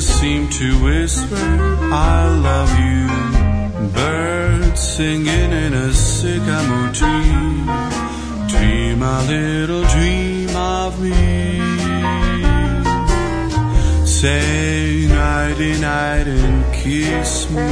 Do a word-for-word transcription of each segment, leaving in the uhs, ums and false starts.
seem to whisper, I love you. Birds singing in a sycamore tree. Dream a little dream of me. Say nighty night and kiss me.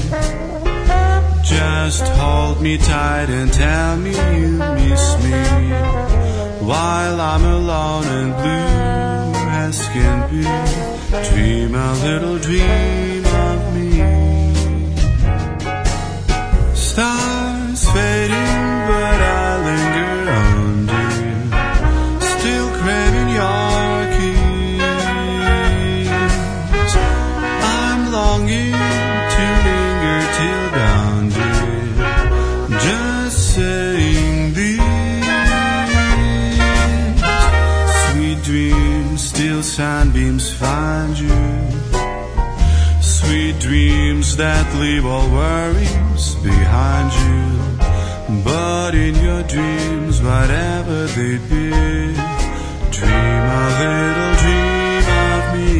Just hold me tight and tell me you miss me. While I'm alone and blue as can be. Dream a little dream of me. Stars fading, but I linger on, dear. Still craving your kiss. I'm longing to linger till dawn, dear. Just saying these sweet dreams, still sunbeams find you. Sweet dreams that leave all worries behind you. But in your dreams, whatever they be, dream a little dream of me.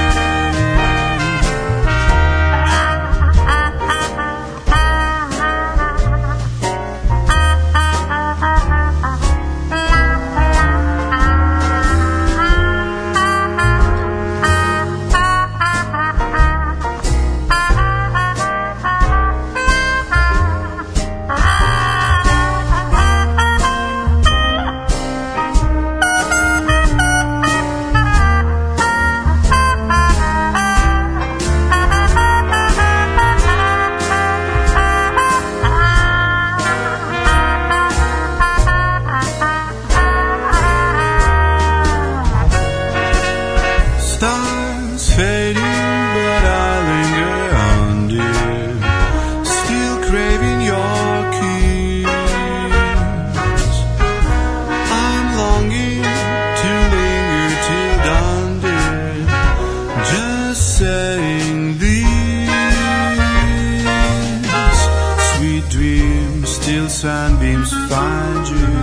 Sunbeams find you.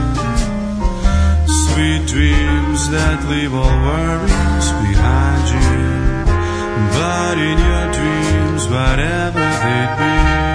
Sweet dreams that leave all worries behind you. But in your dreams, whatever they be,